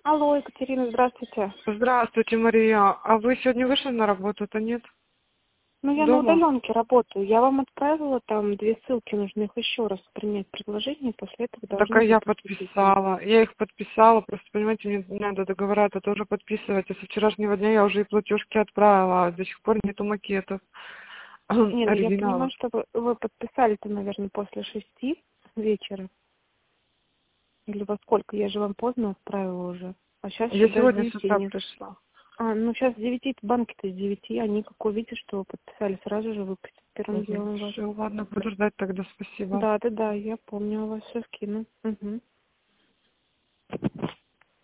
Алло, Екатерина, здравствуйте. Здравствуйте, Мария. А вы сегодня вышли на работу-то, нет? Ну, я на Дома? удаленке работаю. Я вам отправила там 2 ссылки, нужно их еще раз принять предложение, после этого Так, должны а я быть подписаны. подписала. Я их подписала, просто, понимаете, мне надо договора-то тоже подписывать. А со вчерашнего дня я уже и платежки отправила, а до сих пор нету макетов Не, ну я понимаю, оригиналов. что вы подписали-то, наверное, после 6 вечера. Или во сколько? Я же вам поздно отправила уже. А сейчас Я еще до сегодня с 9 утра нет. пришла. Ну сейчас с 9, банки-то с 9, они как увидят, что вы подписали, сразу же выпустят первым делом вас. Все, ладно, буду ждать тогда, спасибо. Да, я помню, у вас все скину. Угу.